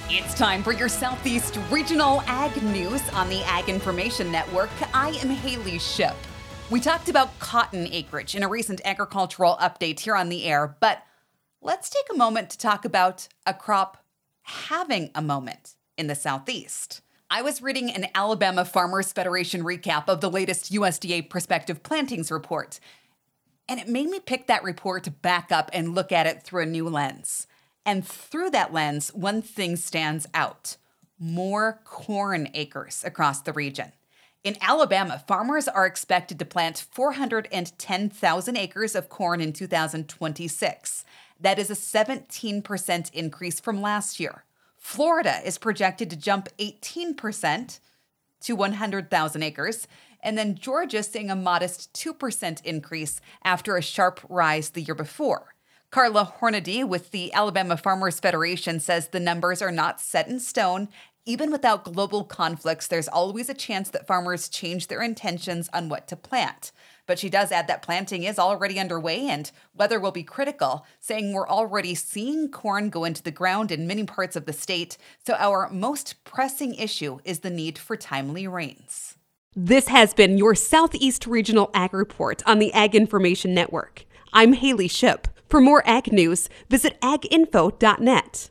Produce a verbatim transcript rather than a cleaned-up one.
It's time for your Southeast Regional Ag News on the Ag Information Network. I am Haley Ship. We talked about cotton acreage in a recent agricultural update here on the air, but let's take a moment to talk about a crop having a moment in the Southeast. I was reading an Alabama Farmers Federation recap of the latest U S D A prospective plantings report, and it made me pick that report back up and look at it through a new lens. And through that lens, one thing stands out: more corn acres across the region. In Alabama, farmers are expected to plant four hundred ten thousand acres of corn in two thousand twenty-six. That is a seventeen percent increase from last year. Florida is projected to jump eighteen percent to one hundred thousand acres. And then Georgia seeing a modest two percent increase after a sharp rise the year before. Carla Hornady with the Alabama Farmers Federation says the numbers are not set in stone. Even without global conflicts, there's always a chance that farmers change their intentions on what to plant. But she does add that planting is already underway and weather will be critical, saying we're already seeing corn go into the ground in many parts of the state. So our most pressing issue is the need for timely rains. This has been your Southeast Regional Ag Report on the Ag Information Network. I'm Haley Ship. For more ag news, visit ag info dot net.